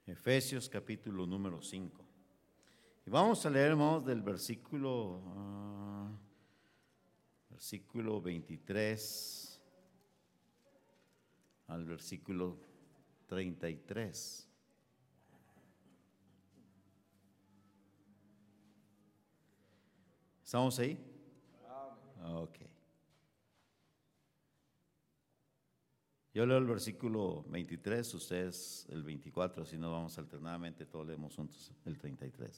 Efesios capítulo número 5. Y vamos a leer, hermanos, del versículo 23 al versículo 33. ¿Estamos ahí? Ok. Yo leo el versículo 23, ustedes el 24, así nos vamos alternadamente, todos leemos juntos el 33.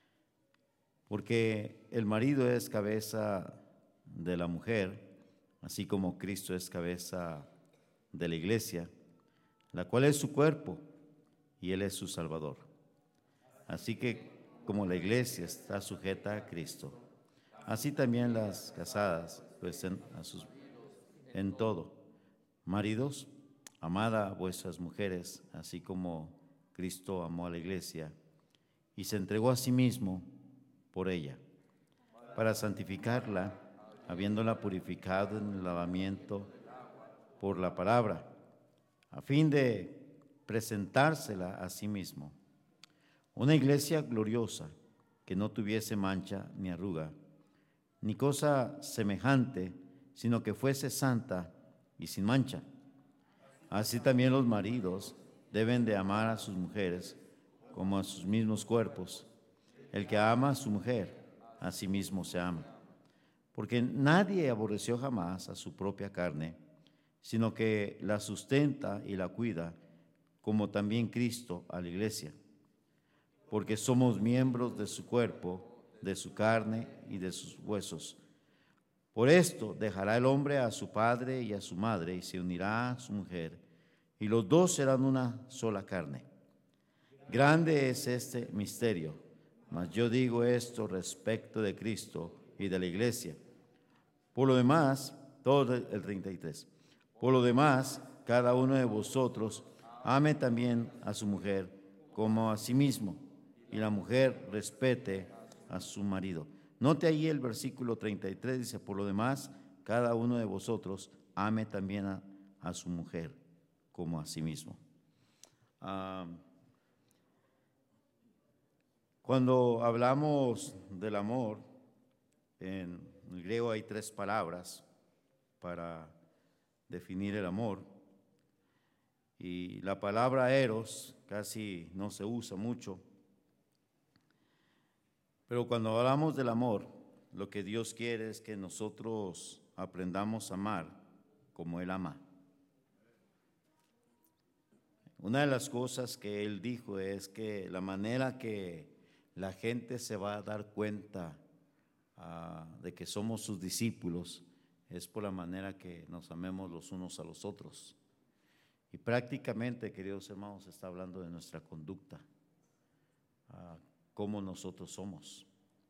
Porque el marido es cabeza de la mujer, así como Cristo es cabeza de la iglesia, la cual es su cuerpo y Él es su Salvador. Así que como la iglesia está sujeta a Cristo, así también las casadas lo estén en todo. Maridos, amad a vuestras mujeres, así como Cristo amó a la iglesia y se entregó a sí mismo por ella, para santificarla, habiéndola purificado en el lavamiento por la palabra, a fin de presentársela a sí mismo. Una iglesia gloriosa, que no tuviese mancha ni arruga, ni cosa semejante, sino que fuese santa y sin mancha. Así también los maridos deben de amar a sus mujeres como a sus mismos cuerpos. El que ama a su mujer, a sí mismo se ama. Porque nadie aborreció jamás a su propia carne, sino que la sustenta y la cuida, como también Cristo a la iglesia. Porque somos miembros de su cuerpo, de su carne y de sus huesos. Por esto dejará el hombre a su padre y a su madre y se unirá a su mujer, y los dos serán una sola carne. Grande es este misterio, mas yo digo esto respecto de Cristo y de la iglesia. Por lo demás, todo el 33. Por lo demás, cada uno de vosotros ame también a su mujer como a sí mismo, y la mujer respete a su marido. Note ahí el versículo 33, dice, por lo demás, cada uno de vosotros ame también a su mujer como a sí mismo. Cuando hablamos del amor, en el griego hay 3 palabras para definir el amor, y la palabra eros casi no se usa mucho. Pero cuando hablamos del amor, lo que Dios quiere es que nosotros aprendamos a amar como Él ama. Una de las cosas que Él dijo es que la manera que la gente se va a dar cuenta de que somos sus discípulos es por la manera que nos amemos los unos a los otros. Y prácticamente, queridos hermanos, está hablando de nuestra conducta. Cómo nosotros somos.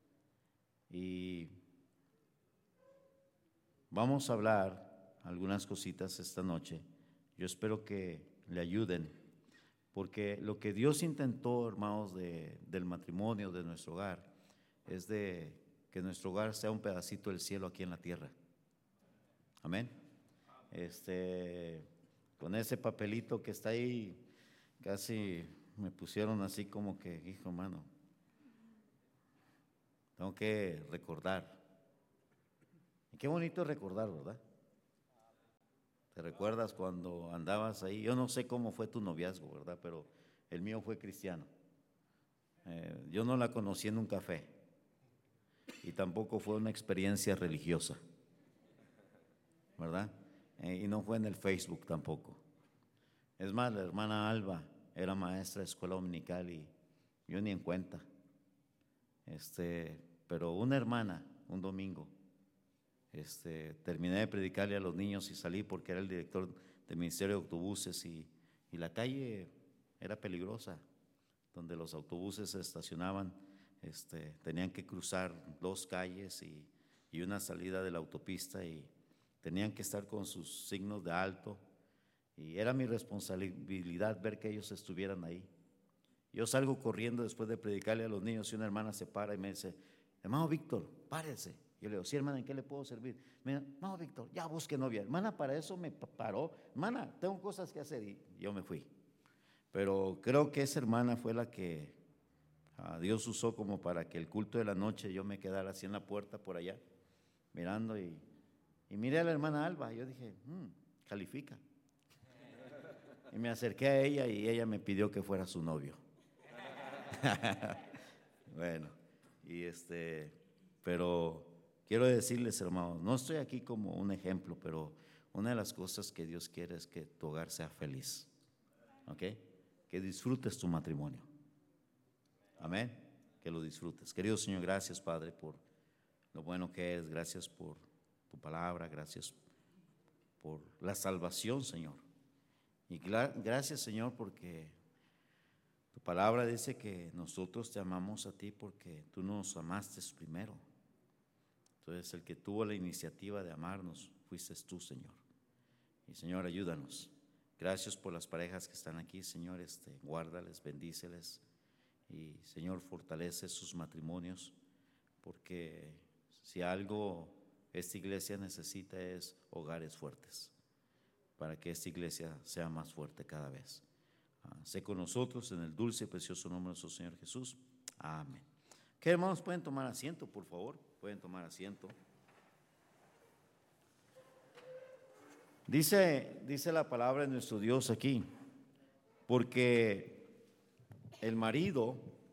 Y vamos a hablar algunas cositas esta noche. Yo espero que le ayuden, porque lo que Dios intentó, hermanos, del matrimonio, de nuestro hogar, es de que nuestro hogar sea un pedacito del cielo aquí en la tierra. Amén. Con ese papelito que está ahí, casi me pusieron así como que, hijo, hermano, tengo que recordar. Y qué bonito recordar, ¿verdad? ¿Te recuerdas cuando andabas ahí? Yo no sé cómo fue tu noviazgo, ¿verdad? Pero el mío fue cristiano. Yo no la conocí en un café y tampoco fue una experiencia religiosa, ¿verdad? Y no fue en el Facebook tampoco. Es más, la hermana Alba era maestra de escuela dominical y yo ni en cuenta. Pero una hermana, un domingo, terminé de predicarle a los niños y salí porque era el director del ministerio de autobuses y la calle era peligrosa, donde los autobuses se estacionaban, tenían que cruzar 2 calles y una salida de la autopista y tenían que estar con sus signos de alto y era mi responsabilidad ver que ellos estuvieran ahí. Yo salgo corriendo después de predicarle a los niños y una hermana se para y me dice, hermano Víctor, párese. Yo le digo, sí, hermana, ¿en qué le puedo servir? Me dice, no, Víctor, ya busque novia. Hermana, para eso me paró. Hermana, tengo cosas que hacer y yo me fui. pero creo que esa hermana fue la que Dios usó como para que el culto de la noche yo me quedara así en la puerta por allá, mirando y miré a la hermana Alba. Yo dije, califica. Y me acerqué a ella y ella me pidió que fuera su novio. Bueno, pero quiero decirles, hermanos, no estoy aquí como un ejemplo, pero una de las cosas que Dios quiere es que tu hogar sea feliz, ¿ok? Que disfrutes tu matrimonio. Amén, que lo disfrutes. Querido Señor, gracias, Padre, por lo bueno que eres. Gracias por tu palabra, gracias por la salvación, Señor. Y gracias, Señor, porque tu palabra dice que nosotros te amamos a ti porque tú nos amaste primero. Entonces, el que tuvo la iniciativa de amarnos fuiste tú, Señor. Y, Señor, ayúdanos. Gracias por las parejas que están aquí, Señor. Guárdales, bendíceles. Y, Señor, fortalece sus matrimonios, porque si algo esta iglesia necesita es hogares fuertes, para que esta iglesia sea más fuerte cada vez. Sé con nosotros en el dulce y precioso nombre de nuestro Señor Jesús. Amén. ¿Qué, hermanos? Pueden tomar asiento, por favor. Pueden tomar asiento. Dice la palabra de nuestro Dios aquí, porque el marido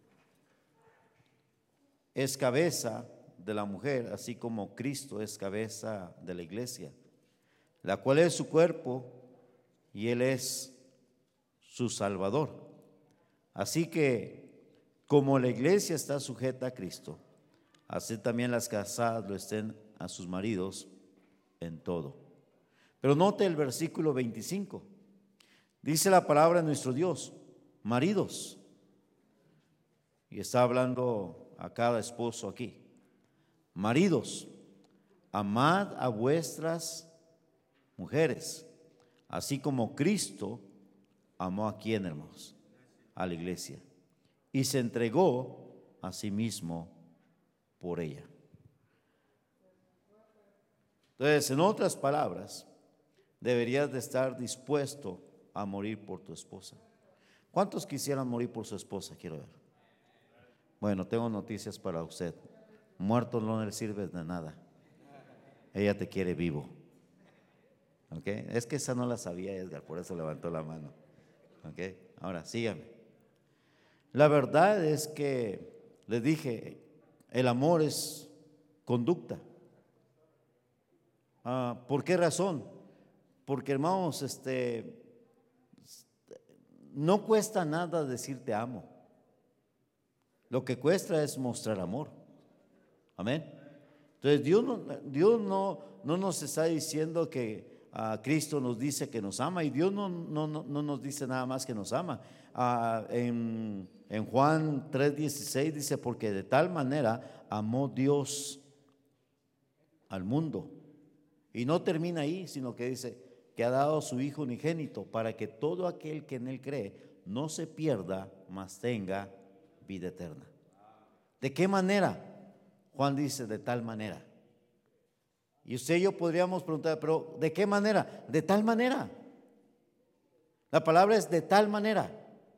es cabeza de la mujer, así como Cristo es cabeza de la iglesia, la cual es su cuerpo y Él es su Salvador. Así que, como la iglesia está sujeta a Cristo, así también las casadas lo estén a sus maridos en todo. Pero note el versículo 25. Dice la palabra de nuestro Dios, maridos, y está hablando a cada esposo aquí. Maridos, amad a vuestras mujeres, así como Cristo amó a quién, hermanos, a la iglesia, y se entregó a sí mismo por ella. Entonces, en otras palabras, deberías de estar dispuesto a morir por tu esposa. ¿Cuántos quisieran morir por su esposa? Quiero ver. Bueno, tengo noticias para usted. Muerto no le sirve de nada. Ella te quiere vivo. ¿Ok? Es que esa no la sabía Edgar, por eso levantó la mano. ¿Ok? Ahora, sígame. La verdad es que, les dije, el amor es conducta. ¿Por qué razón? Porque, hermanos, no cuesta nada decir te amo. Lo que cuesta es mostrar amor. Amén. Entonces Dios no nos está diciendo que Cristo nos dice que nos ama, y Dios no nos dice nada más que nos ama. En Juan 3:16 dice, porque de tal manera amó Dios al mundo. Y no termina ahí, sino que dice que ha dado a su Hijo unigénito para que todo aquel que en Él cree no se pierda, mas tenga vida eterna. ¿De qué manera? Juan dice, de tal manera. Y usted y yo podríamos preguntar, pero ¿de qué manera? De tal manera. La palabra es de tal manera.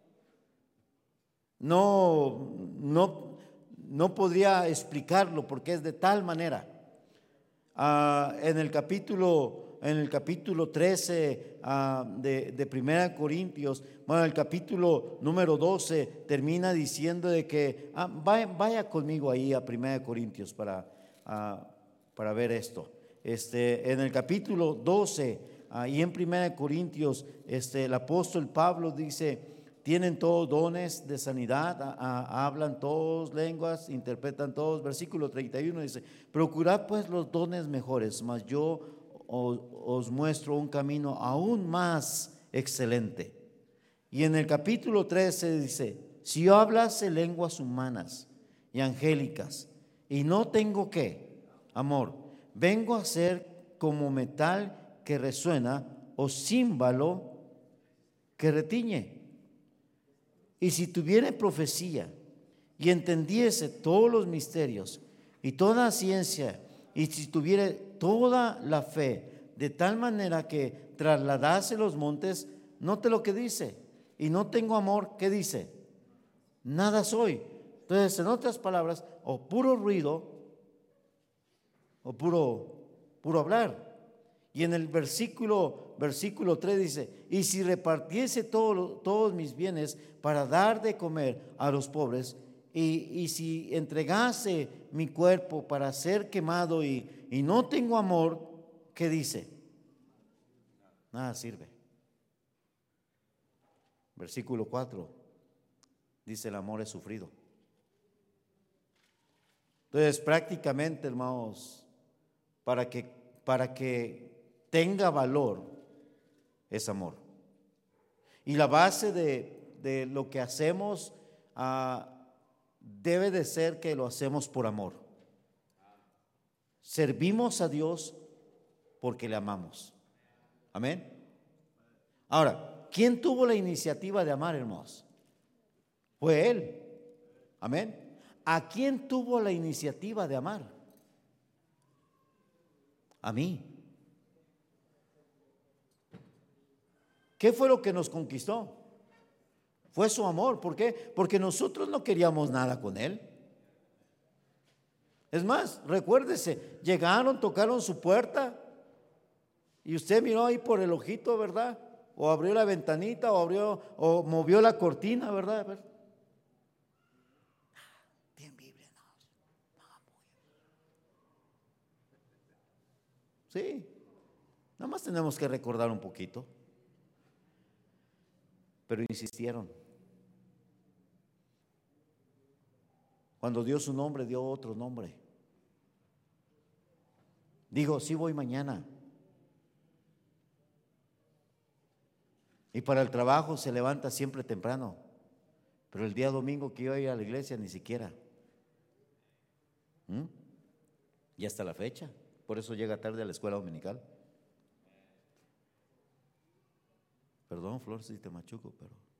No podría explicarlo porque es de tal manera. En el capítulo 13 de 1 Corintios, bueno, el capítulo número 12 termina diciendo de que, vaya conmigo ahí a 1 Corintios para ver esto. En el capítulo 12 y en 1 Corintios, el apóstol Pablo dice, tienen todos dones de sanidad, hablan todos lenguas, interpretan todos. Versículo 31 dice, procurad pues los dones mejores, mas yo os muestro un camino aún más excelente. Y en el capítulo 13 dice, si yo hablase lenguas humanas y angélicas y no tengo ¿qué? Amor, vengo a ser como metal que resuena o címbalo que retiñe. Y si tuviere profecía y entendiese todos los misterios y toda ciencia, y si tuviere toda la fe, de tal manera que trasladase los montes, note lo que dice, y no tengo amor, ¿qué dice? Nada soy. Entonces, en otras palabras, o puro ruido o puro hablar. Y en el versículo 3 dice: y si repartiese todos mis bienes para dar de comer a los pobres, y si entregase mi cuerpo para ser quemado y no tengo amor, ¿qué dice? Nada sirve. Versículo 4 dice: el amor es sufrido. Entonces, prácticamente, hermanos, para que tenga valor es amor. Y la base de lo que hacemos debe de ser que lo hacemos por amor. Servimos a Dios porque le amamos. Amén. Ahora, ¿quién tuvo la iniciativa de amar, hermanos? Fue Él. Amén. ¿A quién tuvo la iniciativa de amar? A mí. ¿Qué fue lo que nos conquistó? Fue su amor. ¿Por qué? Porque nosotros no queríamos nada con Él. Es más, recuérdese, llegaron, tocaron su puerta y usted miró ahí por el ojito, ¿verdad? O abrió la ventanita o movió la cortina, ¿verdad? A ver. Bien, Biblia, no. Sí, nada más tenemos que recordar un poquito. Pero insistieron. Cuando dio su nombre, dio otro nombre. Dijo: sí, voy mañana. Y para el trabajo se levanta siempre temprano. Pero el día domingo que iba a ir a la iglesia, ni siquiera. Y hasta la fecha. Por eso llega tarde a la escuela dominical. Perdón, Flor, si te machuco,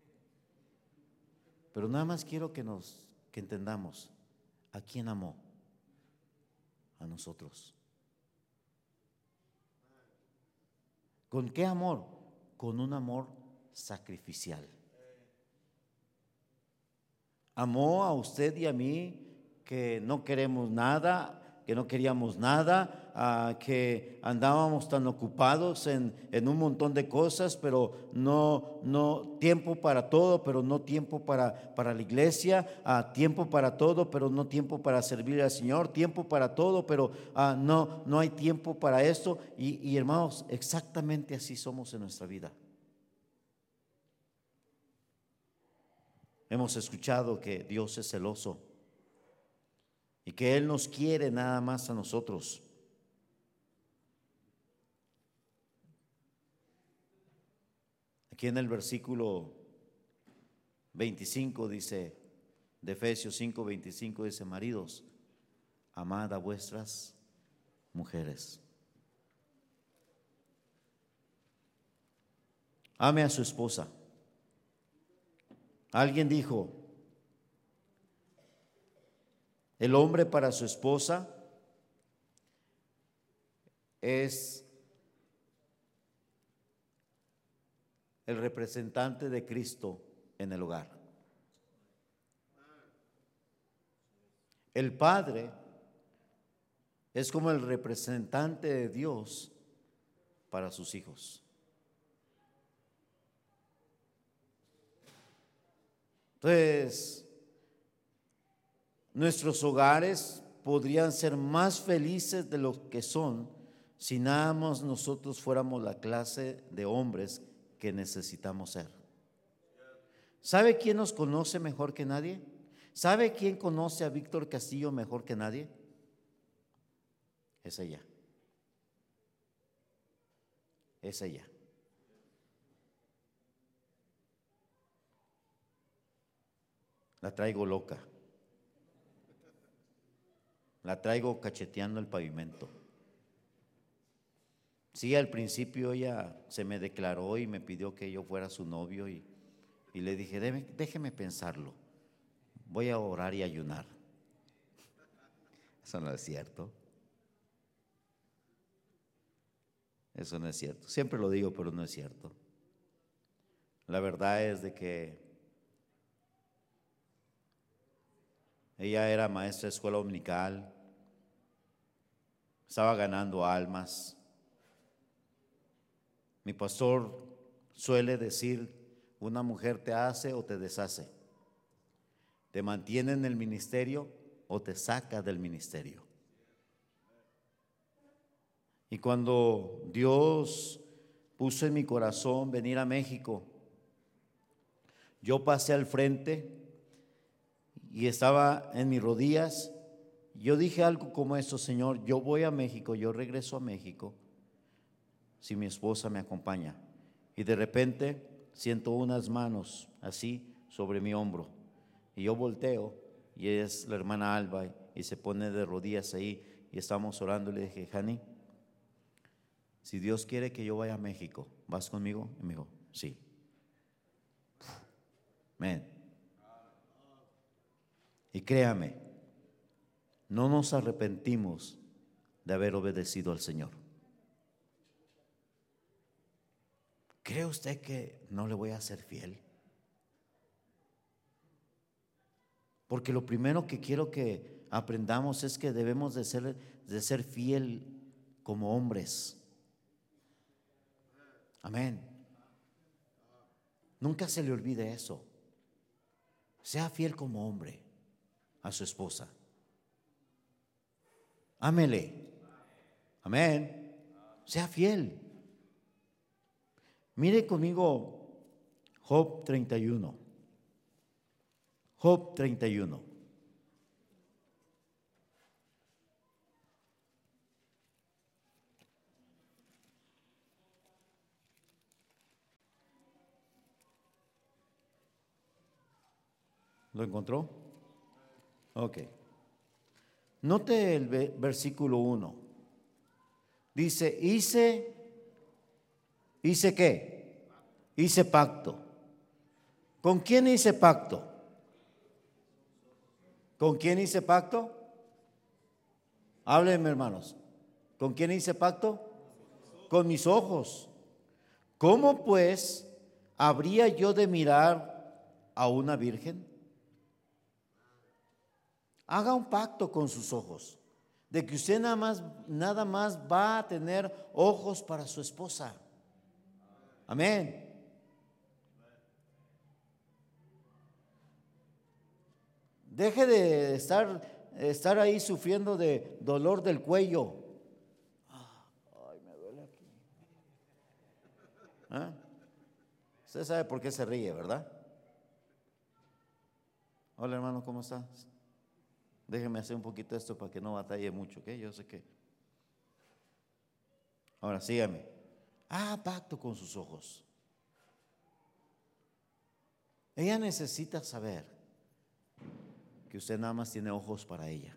pero nada más quiero que entendamos a quién amó. A nosotros. ¿Con qué amor? Con un amor sacrificial. Amó a usted y a mí, que no queremos nada, que no queríamos nada, que andábamos tan ocupados en un montón de cosas, pero no tiempo para todo, pero no tiempo para la iglesia, tiempo para todo, pero no tiempo para servir al Señor, tiempo para todo, pero no hay tiempo para esto. Y hermanos, exactamente así somos en nuestra vida. Hemos escuchado que Dios es celoso y que Él nos quiere nada más a nosotros. Aquí en el versículo 25 dice, de Efesios 5:25 dice: maridos, amad a vuestras mujeres. Ame a su esposa. Alguien dijo: el hombre para su esposa es el representante de Cristo en el hogar. El padre es como el representante de Dios para sus hijos. Entonces, nuestros hogares podrían ser más felices de lo que son si nada más nosotros fuéramos la clase de hombres que necesitamos ser. ¿Sabe quién nos conoce mejor que nadie? ¿Sabe quién conoce a Víctor Castillo mejor que nadie? Es ella. Es ella. La traigo loca. La traigo cacheteando el pavimento. Sí, al principio ella se me declaró y me pidió que yo fuera su novio y le dije: déjeme pensarlo. Voy a orar y ayunar. Eso no es cierto. Eso no es cierto. Siempre lo digo, pero no es cierto. La verdad es de que ella era maestra de escuela dominical, estaba ganando almas. Mi pastor suele decir, una mujer te hace o te deshace, te mantiene en el ministerio o te saca del ministerio. Y cuando Dios puso en mi corazón venir a México, yo pasé al frente y estaba en mis rodillas. Yo dije algo como esto: Señor, yo voy a México, yo regreso a México si mi esposa me acompaña. Y de repente siento unas manos así sobre mi hombro, y yo volteo y es la hermana Alba, y se pone de rodillas ahí, y estamos orando. Y le dije, Jani, si Dios quiere que yo vaya a México, ¿vas conmigo? Y me dijo, sí. Amén. Y créame, no nos arrepentimos de haber obedecido al Señor. ¿Cree usted que no le voy a ser fiel? Porque lo primero que quiero que aprendamos es que debemos de ser fiel como hombres. Amén. Nunca se le olvide eso. Sea fiel como hombre a su esposa. Ámele. Amén. Sea fiel. Mire conmigo Job 31. Job 31. ¿Lo encontró? Ok. Note el versículo 1. Dice, ¿hice qué? Hice pacto. ¿Con quién hice pacto? ¿Con quién hice pacto? Háblenme, hermanos. ¿Con quién hice pacto? Con mis ojos. ¿Cómo pues habría yo de mirar a una virgen? Haga un pacto con sus ojos, de que usted nada más va a tener ojos para su esposa. Amén. Deje de estar ahí sufriendo de dolor del cuello. Ay, me duele aquí. ¿Ah? Usted sabe por qué se ríe, ¿verdad? Hola, hermano, ¿cómo estás? Déjeme hacer un poquito esto para que no batalle mucho, ¿ok? Yo sé que. Ahora sígame. Pacto con sus ojos. Ella necesita saber que usted nada más tiene ojos para ella.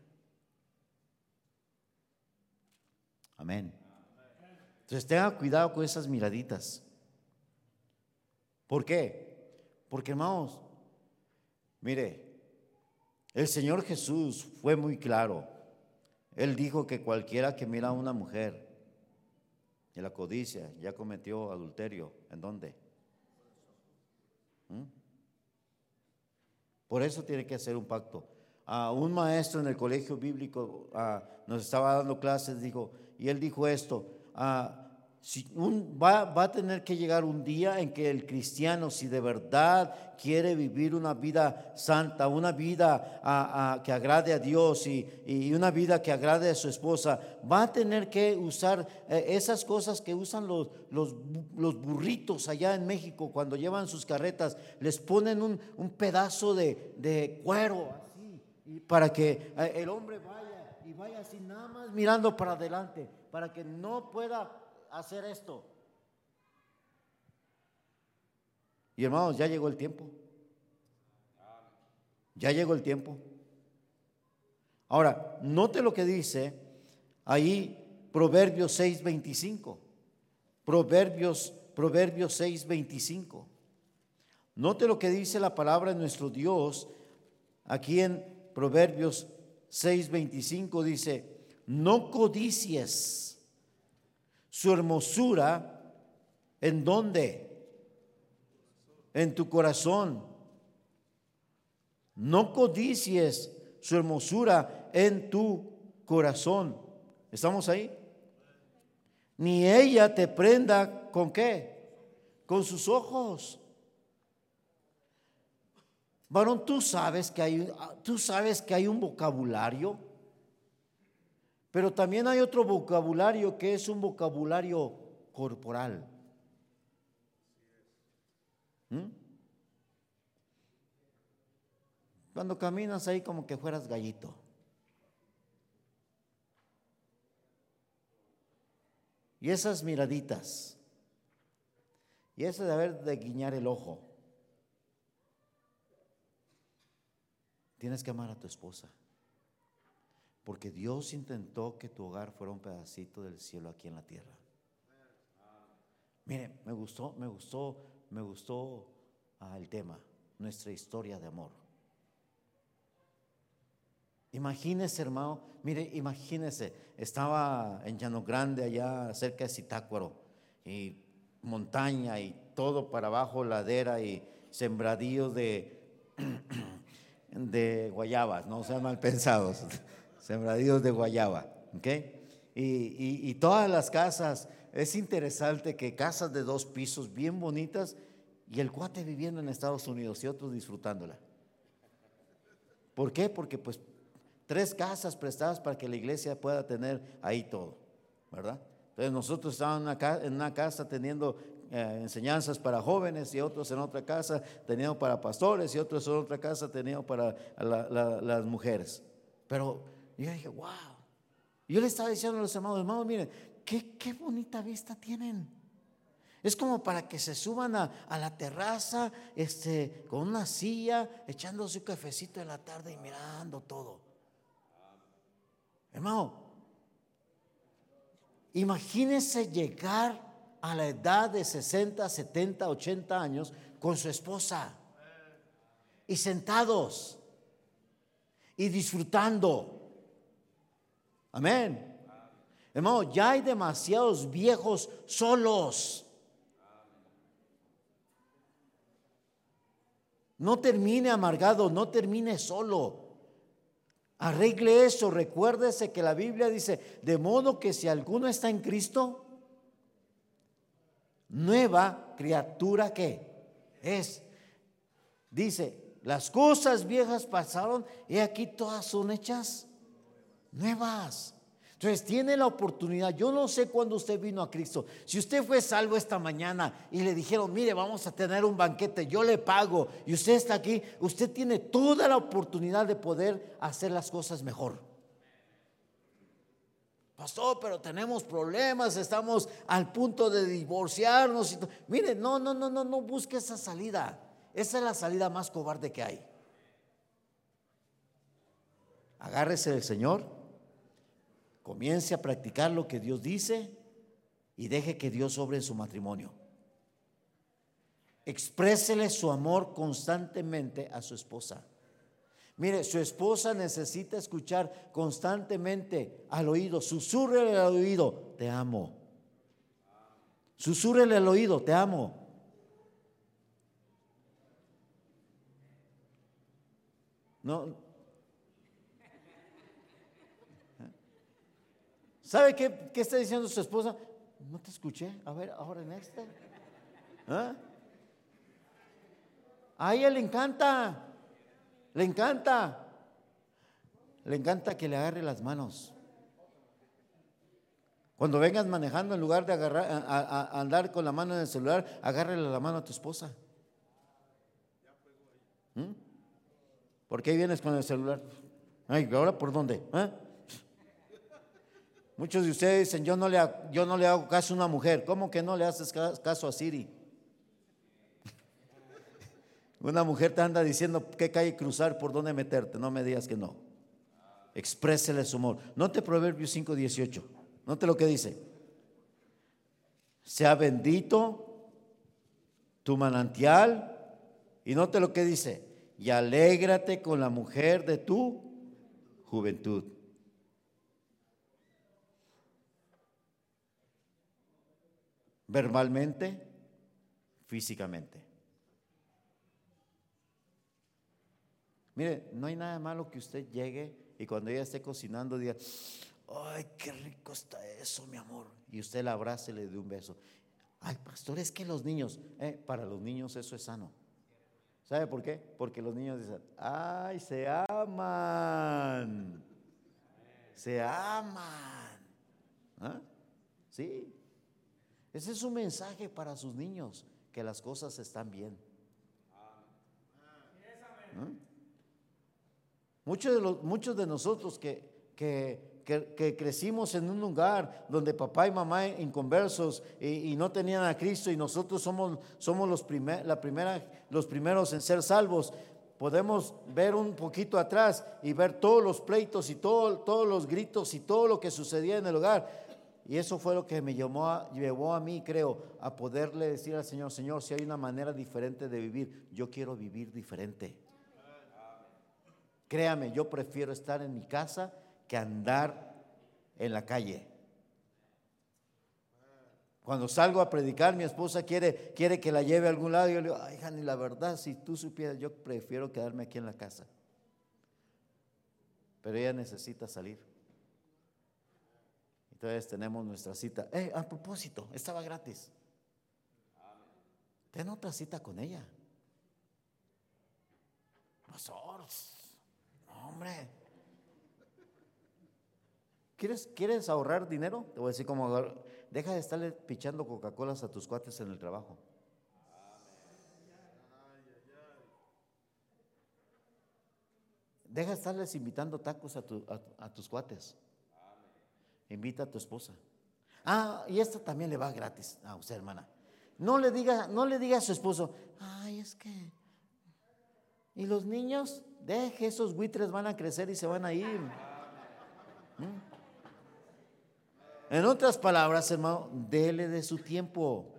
Amén. Entonces tenga cuidado con esas miraditas. ¿Por qué? Porque, hermanos, mire, el Señor Jesús fue muy claro. Él dijo que cualquiera que mira a una mujer y la codicia ya cometió adulterio. ¿En dónde? Por eso tiene que hacer un pacto. Un maestro en el colegio bíblico nos estaba dando clases, y él dijo esto: va a tener que llegar un día en que el cristiano, si de verdad quiere vivir una vida santa, una vida que agrade a Dios y una vida que agrade a su esposa, va a tener que usar esas cosas que usan los burritos allá en México cuando llevan sus carretas. Les ponen un pedazo de cuero así, y para que el hombre vaya así nada más mirando para adelante, para que no pueda hacer esto. Y hermanos, ya llegó el tiempo. Ya llegó el tiempo. Ahora, note lo que dice ahí Proverbios 6:25. Proverbios 6:25. Note lo que dice la palabra de nuestro Dios aquí en Proverbios 6:25. Dice: no codicies su hermosura. ¿En dónde? en tu corazón. No codicies su hermosura en tu corazón. ¿Estamos ahí? Ni ella te prenda ¿con qué? Con sus ojos. Varón, tú sabes que hay un vocabulario, pero también hay otro vocabulario que es un vocabulario corporal. Cuando caminas ahí como que fueras gallito. Y esas miraditas. Y eso de haber de guiñar el ojo. Tienes que amar a tu esposa. Porque Dios intentó que tu hogar fuera un pedacito del cielo aquí en la tierra. Mire, me gustó el tema, nuestra historia de amor. Imagínese, hermano, mire, imagínese, estaba en Llano Grande, allá cerca de Zitácuaro, y montaña y todo para abajo, ladera y sembradíos de guayabas, no sean mal pensados, sembradíos de guayaba, ¿ok? Y todas las casas, es interesante que casas de 2 pisos bien bonitas y el cuate viviendo en Estados Unidos y otros disfrutándola. ¿Por qué? Porque pues 3 casas prestadas para que la iglesia pueda tener ahí todo, ¿verdad? Entonces nosotros estábamos en una casa teniendo enseñanzas para jóvenes, y otros en otra casa teniendo para pastores, y otros en otra casa teniendo para las mujeres. Pero yo dije, wow. Yo le estaba diciendo a los hermanos, miren, qué bonita vista tienen. Es como para que se suban a la terraza, con una silla, echándose un cafecito en la tarde y mirando todo. Hermano, imagínese llegar a la edad de 60, 70, 80 años con su esposa y sentados y disfrutando. Amén. Hermano, ya hay demasiados viejos solos. No termine amargado, no termine solo. Arregle eso. Recuérdese que la Biblia dice, de modo que si alguno está en Cristo, nueva criatura que es. Dice, las cosas viejas pasaron y aquí todas son hechas nuevas. Entonces tiene la oportunidad. Yo no sé cuándo usted vino a Cristo. Si usted fue salvo esta mañana y le dijeron, mire, vamos a tener un banquete, yo le pago, y usted está aquí, usted tiene toda la oportunidad de poder hacer las cosas mejor. Pastor, pero tenemos problemas, estamos al punto de divorciarnos. Mire, no busque esa salida. Esa es la salida más cobarde que hay. Agárrese del Señor. Comience a practicar lo que Dios dice y deje que Dios obre en su matrimonio. Exprésele su amor constantemente a su esposa. Mire, su esposa necesita escuchar constantemente al oído. Susúrrele al oído, te amo. Susúrrele al oído, te amo. No. ¿Sabe qué está diciendo su esposa? No te escuché. A ver, ahora en este. A ella le encanta. Le encanta que le agarre las manos. Cuando vengas manejando, en lugar de andar con la mano en el celular, agárrele la mano a tu esposa. ¿Por qué vienes con el celular? Ay, ¿ahora por dónde? Muchos de ustedes dicen, yo no le hago caso a una mujer. ¿Cómo que no le haces caso a Siri? Una mujer te anda diciendo qué calle cruzar, por dónde meterte. No me digas que no. Exprésele su amor. Note Proverbios 5:18. Note lo que dice. Sea bendito tu manantial. Y note lo que dice. Y alégrate con la mujer de tu juventud. Verbalmente, físicamente. Mire, no hay nada malo que usted llegue y cuando ella esté cocinando diga: ay, qué rico está eso, mi amor. Y usted la abrace y le dé un beso. Ay, pastor, es que los niños, para los niños eso es sano. ¿Sabe por qué? Porque los niños dicen: ay, se aman. Se aman. ¿Ah? Sí. Ese es un mensaje para sus niños, que las cosas están bien. ¿Ah? Muchos de nosotros que crecimos en un lugar donde papá y mamá inconversos y no tenían a Cristo, y nosotros somos los primeros en ser salvos, podemos ver un poquito atrás y ver todos los pleitos y todos los gritos y todo lo que sucedía en el hogar. Y eso fue lo que me llevó a mí, creo, a poderle decir al Señor: Señor, si hay una manera diferente de vivir, yo quiero vivir diferente. Créame, yo prefiero estar en mi casa que andar en la calle. Cuando salgo a predicar, mi esposa quiere que la lleve a algún lado. Y yo le digo: ay, Jani, la verdad, si tú supieras, yo prefiero quedarme aquí en la casa. Pero ella necesita salir. Entonces tenemos nuestra cita. A propósito, estaba gratis. Ten otra cita con ella. Pastor, hombre, ¿quieres ahorrar dinero? Te voy a decir cómo ahorrar. Deja de estarle pichando Coca-Colas a tus cuates en el trabajo. Deja de estarles invitando tacos a tus cuates. Invita a tu esposa. Y esta también le va gratis a usted, hermana. No le diga a su esposo: ay, es que. Y los niños, deje, esos buitres van a crecer y se van a ir. En otras palabras, hermano, dele de su tiempo.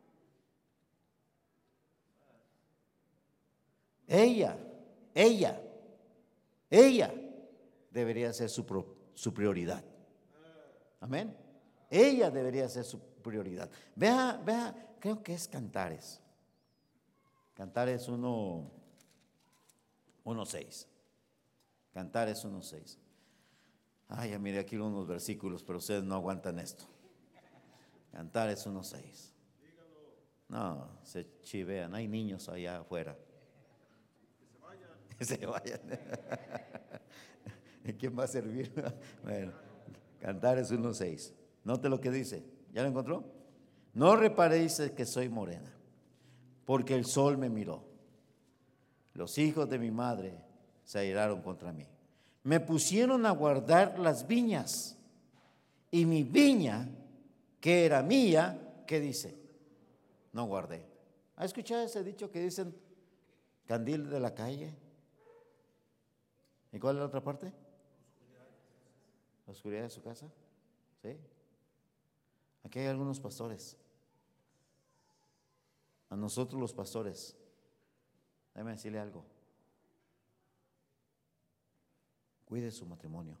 Ella debería ser su prioridad. Amén. Ella debería ser su prioridad. Vea, creo que es Cantares. Cantares 1:6. Cantares 1:6. Ay, ya miré aquí unos versículos, pero ustedes no aguantan esto. Cantares 1:6. No, se chivean. Hay niños allá afuera. Que se vayan. ¿Quién va a servir? Bueno, Cantares 1:6. Note lo que dice. ¿Ya lo encontró? No reparéis que soy morena, porque el sol me miró. Los hijos de mi madre se airaron contra mí. Me pusieron a guardar las viñas, y mi viña, que era mía, ¿qué dice? No guardé. ¿Ha escuchado ese dicho que dicen: candil de la calle? ¿Y cuál es la otra parte? La oscuridad de su casa. ¿Sí? Aquí hay algunos pastores. A nosotros los pastores, déjeme decirle algo: cuide su matrimonio.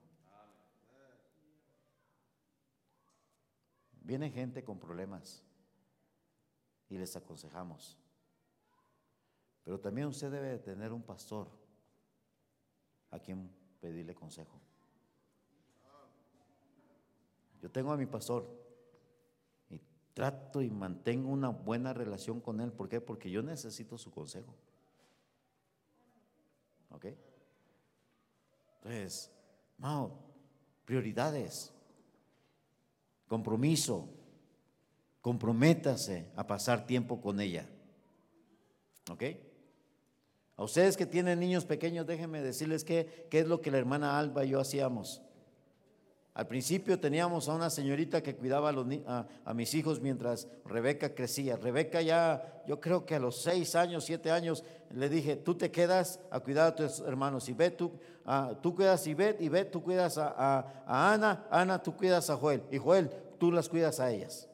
Viene gente con problemas y les aconsejamos, pero también usted debe de tener un pastor a quien pedirle consejo. Yo tengo a mi pastor y trato y mantengo una buena relación con él. ¿Por qué? Porque yo necesito su consejo. ¿Ok? Entonces, no, prioridades, compromiso, comprométase a pasar tiempo con ella. ¿Ok? A ustedes que tienen niños pequeños, déjenme decirles qué es lo que la hermana Alba y yo hacíamos. Al principio teníamos a una señorita que cuidaba a mis hijos mientras Rebeca crecía. Rebeca ya, yo creo que a los 6 años, 7 años, le dije: tú te quedas a cuidar a tus hermanos. Y tú cuidas a Ivette, Ivette, tú cuidas a Ana, Ana, tú cuidas a Joel. Y Joel, tú las cuidas a ellas.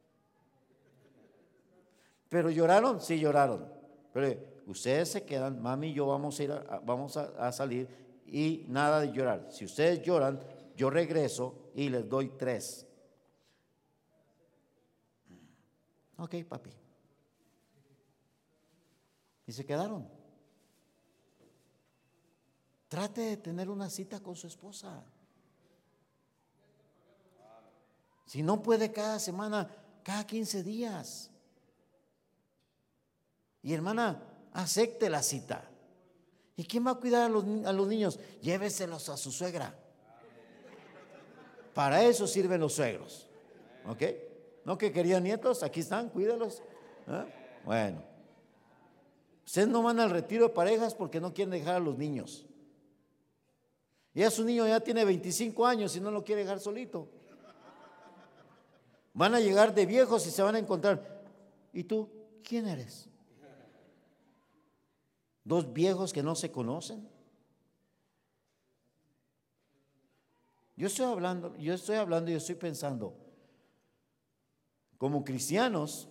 ¿Pero lloraron? Sí, lloraron. Pero ustedes se quedan, mami y yo vamos a salir, y nada de llorar. Si ustedes lloran, yo regreso y les doy 3. Ok, papi. Y se quedaron. trate de tener una cita con su esposa. Si no puede cada semana, cada 15 días. Y hermana, acepte la cita. ¿Y quién va a cuidar a los niños? Lléveselos a su suegra. Para eso sirven los suegros. ¿Ok? ¿No que querían nietos? Aquí están, cuídalos. ¿Ah? Bueno. Ustedes no van al retiro de parejas porque no quieren dejar a los niños. Ya su niño ya tiene 25 años y no lo quiere dejar solito. Van a llegar de viejos y se van a encontrar. ¿Y tú quién eres? ¿Dos viejos que no se conocen? Yo estoy hablando y estoy pensando, como cristianos,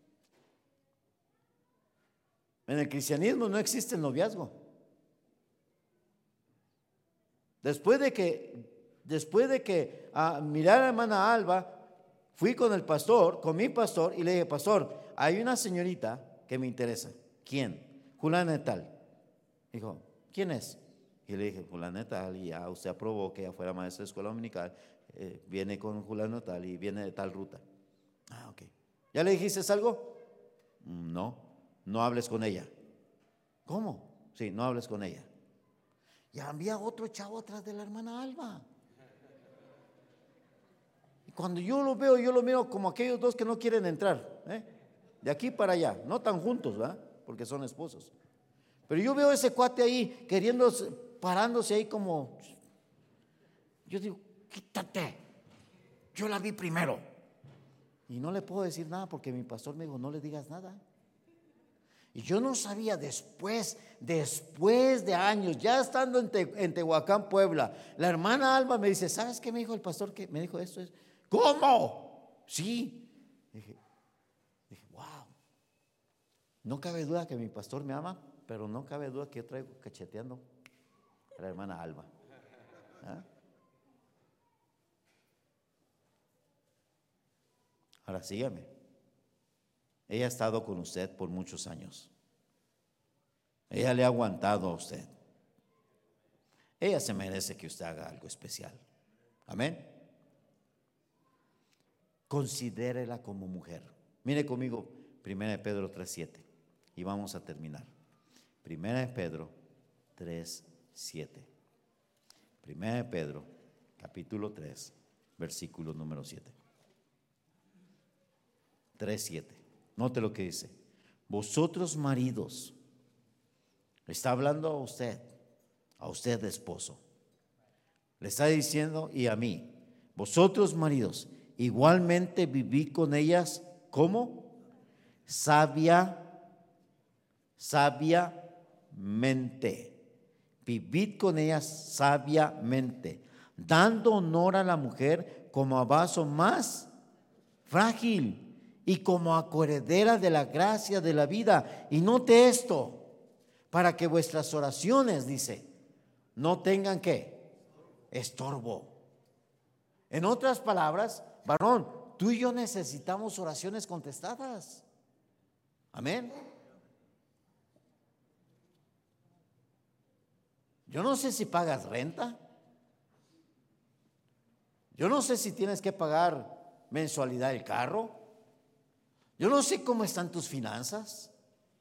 en el cristianismo no existe el noviazgo. Después de que miré a la hermana Alba, fui con mi pastor, y le dije: pastor, hay una señorita que me interesa. ¿Quién? Fulana de tal. Dijo: ¿quién es? Y le dije: fulana de tal, y ya usted aprobó que ella fuera maestra de escuela dominical, viene con fulano de tal y viene de tal ruta. Ah, ok. ¿Ya le dijiste algo? No, no hables con ella. ¿Cómo? Sí, no hables con ella. Ya había otro chavo atrás de la hermana Alba. Y cuando yo lo miro como aquellos dos que no quieren entrar, de aquí para allá, no tan juntos, ¿verdad? Porque son esposos. Pero yo veo ese cuate ahí parándose ahí como, yo digo: quítate, yo la vi primero. Y no le puedo decir nada porque mi pastor me dijo: no le digas nada. Y yo no sabía, después de años, ya estando en Tehuacán, Puebla, la hermana Alba me dice: ¿sabes qué me dijo el pastor? Que me dijo esto. ¿Cómo? Sí. Dije, wow. No cabe duda que mi pastor me ama, pero no cabe duda que yo traigo cacheteando a la hermana Alba. ¿Ah? Ahora sígame. Ella ha estado con usted por muchos años. Ella le ha aguantado a usted. Ella se merece que usted haga algo especial. Amén. Considérela como mujer. Mire conmigo 1 Pedro 3:7 y vamos a terminar. 1 Pedro 3:7. 1 Pedro capítulo 3 versículo número 7. 3:7. Note lo que dice: vosotros maridos, está hablando a usted esposo, le está diciendo, y a mí: vosotros maridos, igualmente vivid con ellas como sabiamente. Vivid con ellas sabiamente, dando honor a la mujer como a vaso más frágil y como a coheredera de la gracia de la vida. Y note esto: para que vuestras oraciones, dice, no tengan ¿qué? Estorbo. En otras palabras, varón, tú y yo necesitamos oraciones contestadas. Amén. Yo no sé si pagas renta. Yo no sé si tienes que pagar mensualidad del carro. Yo no sé cómo están tus finanzas.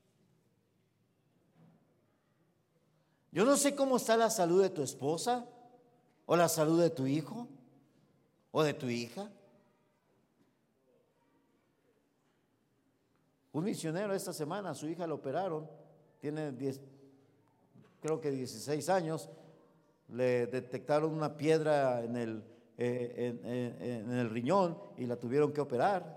Yo no sé cómo está la salud de tu esposa o la salud de tu hijo o de tu hija. Un misionero esta semana, a su hija lo operaron, tiene creo que 16 años, le detectaron una piedra en el riñón y la tuvieron que operar.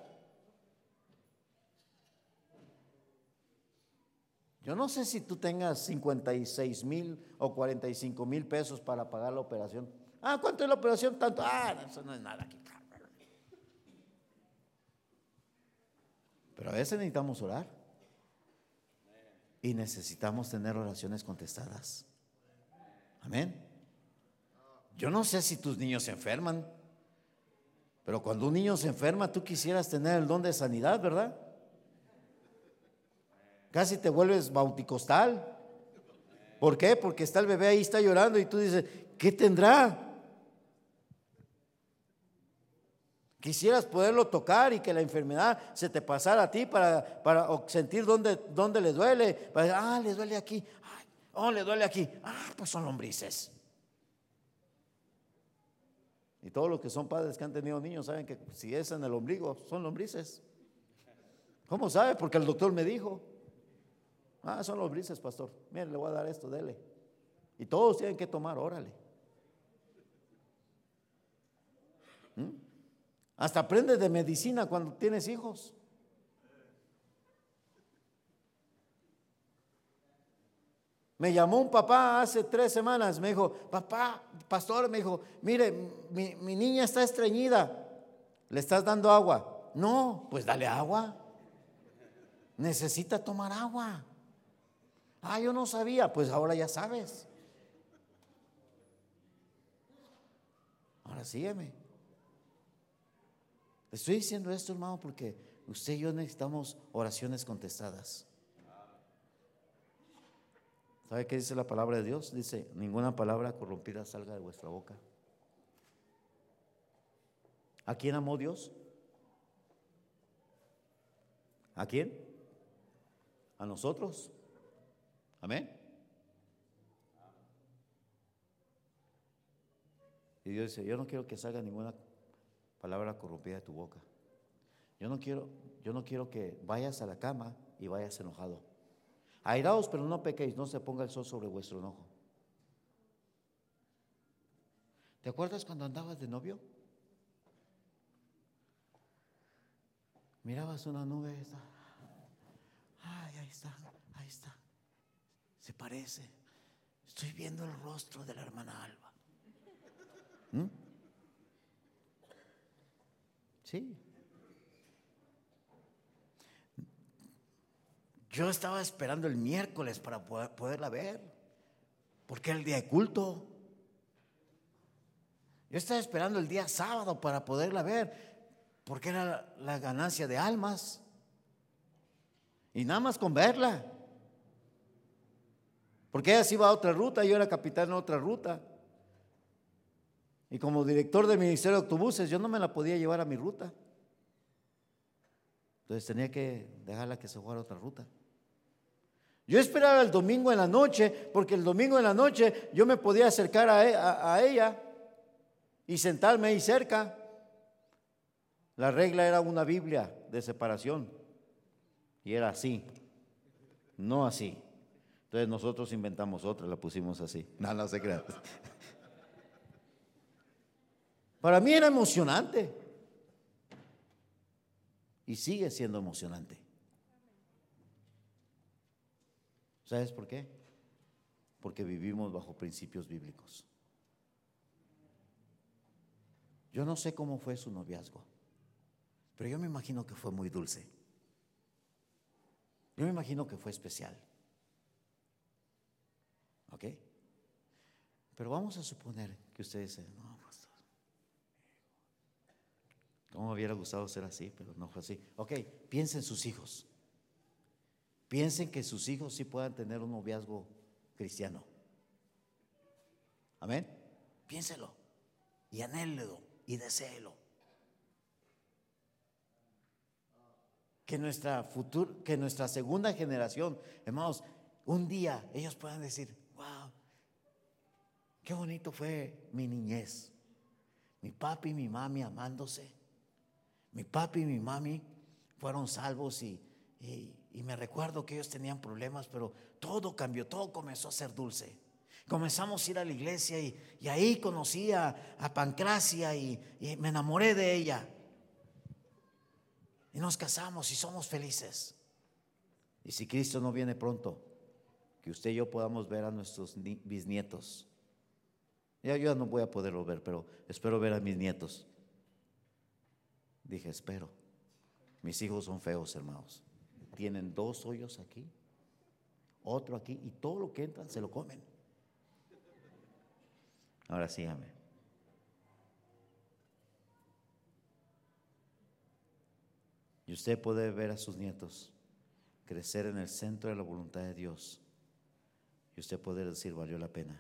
Yo no sé si tú tengas 56,000 o 45,000 pesos para pagar la operación. Ah, ¿cuánto es la operación? Tanto. Ah, eso no es nada aquí. Pero a veces necesitamos orar y necesitamos tener oraciones contestadas. Amén. Yo no sé si tus niños se enferman, pero cuando un niño se enferma, tú quisieras tener el don de sanidad, ¿verdad? Casi te vuelves bauticostal, ¿Por qué? Porque está el bebé ahí, está llorando y tú dices, ¿qué tendrá? Quisieras poderlo tocar y que la enfermedad se te pasara a ti para sentir dónde le duele. Le duele aquí. Ay, oh, le duele aquí. Pues son lombrices. Y todos los que son padres que han tenido niños saben que si es en el ombligo, son lombrices. ¿Cómo sabe? Porque el doctor me dijo. Son lombrices, pastor. Mire, le voy a dar esto, dele. Y todos tienen que tomar, órale. Hasta aprendes de medicina cuando tienes hijos. Me llamó un papá hace 3 semanas, me dijo, papá, pastor, me dijo, mire, mi niña está estreñida, ¿le estás dando agua? No, pues dale agua. Necesita tomar agua. Yo no sabía, pues ahora ya sabes. Ahora sígueme. Le estoy diciendo esto, hermano, porque usted y yo necesitamos oraciones contestadas. ¿Sabe qué dice la palabra de Dios? Dice, ninguna palabra corrompida salga de vuestra boca. ¿A quién amó Dios? ¿A quién? A nosotros. Amén. Y Dios dice, yo no quiero que salga ninguna palabra corrompida de tu boca. Yo no quiero que vayas a la cama y vayas enojado. Airaos, pero no pequéis, no se ponga el sol sobre vuestro enojo. ¿Te acuerdas cuando andabas de novio? Mirabas una nube, ahí está. Se parece. Estoy viendo el rostro de la hermana Alba. Sí. Yo estaba esperando el miércoles para poderla ver, porque era el día de culto. Yo estaba esperando el día sábado para poderla ver, porque era la ganancia de almas. Y nada más con verla. Porque ella se iba a otra ruta, yo era capitán en otra ruta. Y como director del ministerio de autobuses, yo no me la podía llevar a mi ruta. Entonces tenía que dejarla que se fuera a otra ruta. Yo esperaba el domingo en la noche, porque el domingo en la noche yo me podía acercar a ella y sentarme ahí cerca. La regla era una Biblia de separación y era así, no así. Entonces nosotros inventamos otra, la pusimos así. No se crean. Para mí era emocionante y sigue siendo emocionante. ¿Sabes por qué? Porque vivimos bajo principios bíblicos. Yo no sé cómo fue su noviazgo, pero yo me imagino que fue muy dulce. Yo me imagino que fue especial. ¿Ok? Pero vamos a suponer que usted dice, no, pastor, cómo me hubiera gustado ser así, pero no fue así. Ok, piensen en sus hijos. Piensen que sus hijos sí puedan tener un noviazgo cristiano. Amén. Piénselo y anhélelo y deséelo. Que nuestra segunda generación, hermanos, un día ellos puedan decir, wow, qué bonito fue mi niñez. Mi papi y mi mami amándose. Mi papi y mi mami fueron salvos y me recuerdo que ellos tenían problemas, pero todo cambió, todo comenzó a ser dulce. Comenzamos a ir a la iglesia y ahí conocí a Pancracia y me enamoré de ella. Y nos casamos y somos felices. Y si Cristo no viene pronto, que usted y yo podamos ver a nuestros bisnietos. Yo ya no voy a poderlo ver, pero espero ver a mis nietos. Dije, espero. Mis hijos son feos, hermanos. Tienen 2 hoyos aquí, otro aquí, y todo lo que entran se lo comen. Ahora sí, amén. Y usted puede ver a sus nietos crecer en el centro de la voluntad de Dios Y usted puede decir, valió la pena.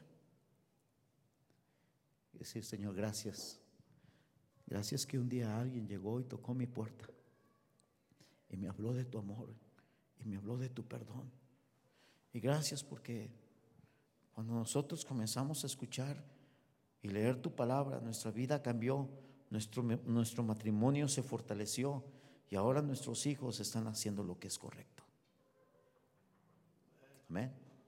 Y decir, Señor, gracias. Gracias que un día alguien llegó y tocó mi puerta y me habló de tu amor y me habló de tu perdón. Y gracias porque cuando nosotros comenzamos a escuchar y leer tu palabra, nuestra vida cambió, nuestro matrimonio se fortaleció y ahora nuestros hijos están haciendo lo que es correcto. Amén.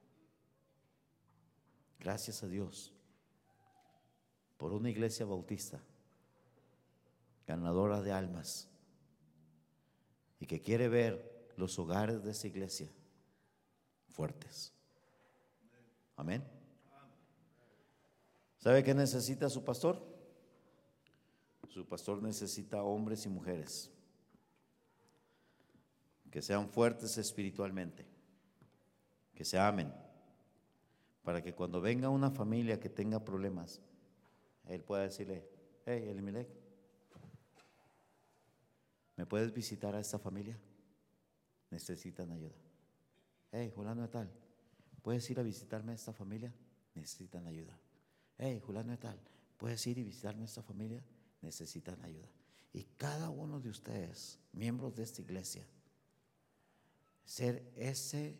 Gracias a Dios por una iglesia bautista ganadora de almas y que quiere ver los hogares de esa iglesia fuertes. Amén. ¿Sabe qué necesita su pastor? Su pastor necesita hombres y mujeres que sean fuertes espiritualmente, que se amen, para que cuando venga una familia que tenga problemas, él pueda decirle, hey, Elimelech, ¿me puedes visitar a esta familia? Necesitan ayuda. Hey, fulano de tal, ¿puedes ir a visitarme a esta familia? Necesitan ayuda. Hey, fulano de tal, ¿puedes ir y visitarme a esta familia? Necesitan ayuda. Y cada uno de ustedes, miembros de esta iglesia, ser ese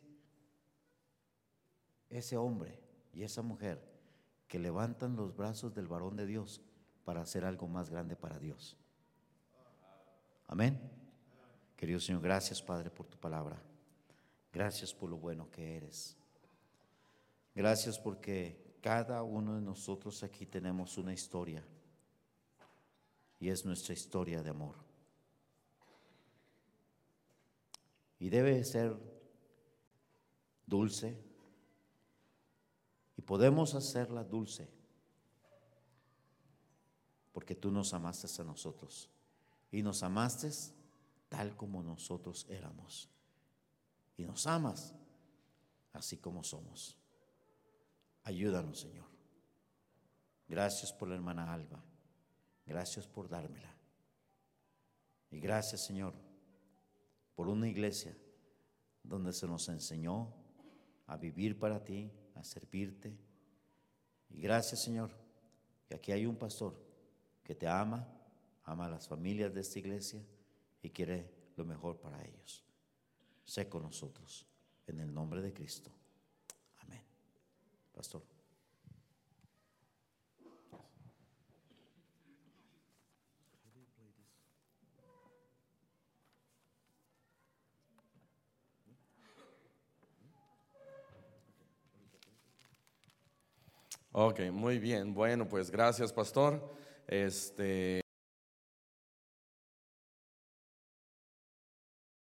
hombre y esa mujer que levantan los brazos del varón de Dios para hacer algo más grande para Dios. Amén. Querido Señor, gracias, Padre, por tu palabra. Gracias por lo bueno que eres. Gracias porque cada uno de nosotros aquí tenemos una historia y es nuestra historia de amor. Y debe ser dulce y podemos hacerla dulce porque tú nos amaste a nosotros y nos amaste tal como nosotros éramos y nos amas así como somos. Ayúdanos, Señor. Gracias por la hermana Alba. Gracias por dármela. Y gracias, Señor, por una iglesia donde se nos enseñó a vivir para ti, a servirte. Y gracias, Señor, que aquí hay un pastor que te ama a las familias de esta iglesia y quiere lo mejor para ellos. Sé con nosotros, en el nombre de Cristo. Amén. Pastor. Ok, muy bien. Bueno, pues gracias, pastor.